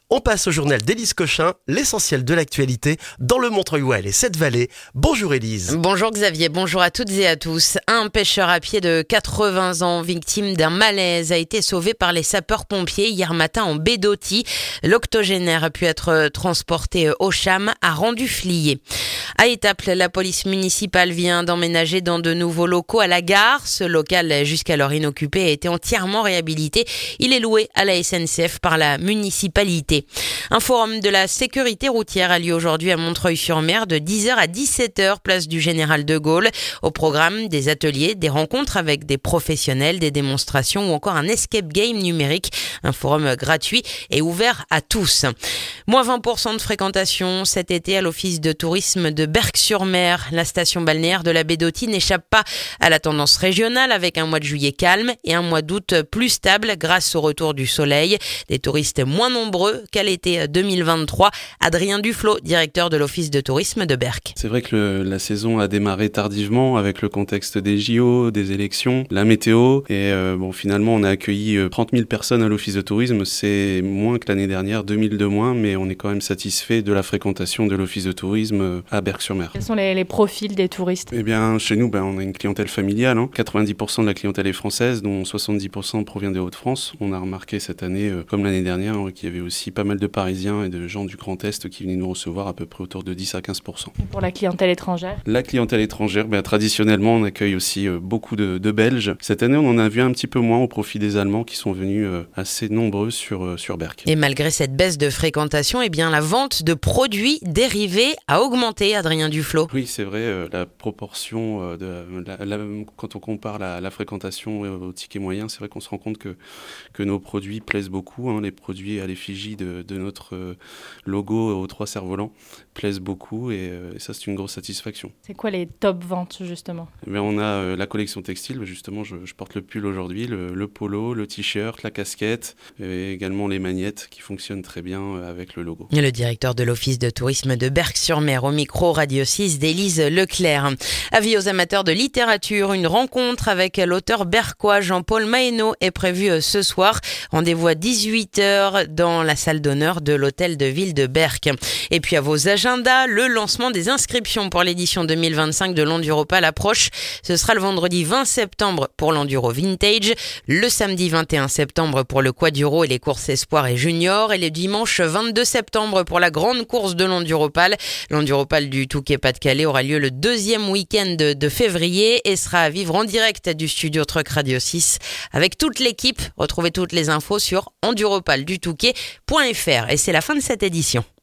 On passe au journal d'Élise Cochin, l'essentiel de l'actualité dans le Montreuil-Ouelle et Cette-Vallée. Bonjour Élise. Bonjour Xavier, bonjour à toutes et à tous. Un pêcheur à pied de 80 ans, victime d'un malaise, a été sauvé par les sapeurs-pompiers hier matin en baie d'Authie. L'octogénaire a pu être transporté au CHAM à Rendu-Fliers. À Étaples, la police municipale vient d'emménager dans de nouveaux locaux à la gare. Ce local, jusqu'alors inoccupé, a été entièrement réhabilité. Il est loué à la SNCF par la municipalité. Un forum de la sécurité routière a lieu aujourd'hui à Montreuil-sur-Mer de 10h à 17h, place du Général de Gaulle. Au programme, des ateliers, des rencontres avec des professionnels, des démonstrations ou encore un escape game numérique. Un forum gratuit et ouvert à tous. Moins 20% de fréquentation cet été à l'office de tourisme de Berck-sur-Mer. La station balnéaire de la baie d'Authie n'échappe pas à la tendance régionale avec un mois de juillet calme et un mois d'août plus stable grâce au retour du soleil. Des touristes moins nombreux qu'à l'été 2023. Adrien Duflo, directeur de l'office de tourisme de Berck. C'est vrai que la saison a démarré tardivement avec le contexte des JO, des élections, la météo et finalement on a accueilli 30 000 personnes à l'office de tourisme. C'est moins que l'année dernière, 2000 de moins, mais on est quand même satisfait de la fréquentation de l'office de tourisme à Berck-sur-Mer. Quels sont les profils des touristes ? Eh bien, chez nous, on a une clientèle familiale. 90% de la clientèle est française, dont 70% provient des Hauts-de-France. On a remarqué cette année, comme l'année dernière, qu'il y avait aussi pas mal de Parisiens et de gens du Grand Est qui venaient nous recevoir à peu près autour de 10 à 15%. Et pour la clientèle étrangère ? La clientèle étrangère, traditionnellement, on accueille aussi beaucoup de Belges. Cette année, on en a vu un petit peu moins au profit des Allemands qui sont venus assez nombreux sur Berck. Et malgré cette baisse de fréquentation, la vente de produits dérivés a augmenté, Adrien Duflo. Oui, c'est vrai, la proportion, quand on compare la fréquentation au ticket moyen, c'est vrai qu'on se rend compte que nos produits plaisent beaucoup. Les produits à l'effigie de notre logo aux 3 cerfs-volants plaisent beaucoup et ça, c'est une grosse satisfaction. C'est quoi les top ventes, justement ? On a la collection textile, justement, je porte le pull aujourd'hui, le polo, le t-shirt, la casquette et également les magnettes qui fonctionnent très bien avec le logo. Le directeur de l'office de tourisme de Berck-sur-Mer au micro Radio 6 d'Élise Leclerc. Avis aux amateurs de littérature, une rencontre avec l'auteur berquois Jean-Paul Mahénaud est prévue ce soir. Rendez-vous à 18h dans la salle d'honneur de l'hôtel de ville de Berck. Et puis à vos agendas, le lancement des inscriptions pour l'édition 2025 de l'Enduropal approche. Ce sera le vendredi 20 septembre pour l'Enduro Vintage, le samedi 21 septembre pour le Quaduro et les courses Espoir et Junior et le dimanche 22 septembre pour la grande course de l'Enduropal. L'Enduropal du Touquet-Pas-de-Calais aura lieu le deuxième week-end de février et sera à vivre en direct du studio Truck Radio 6 avec toute l'équipe. Retrouvez toutes les infos sur enduropaldutouquet.fr et c'est la fin de cette édition.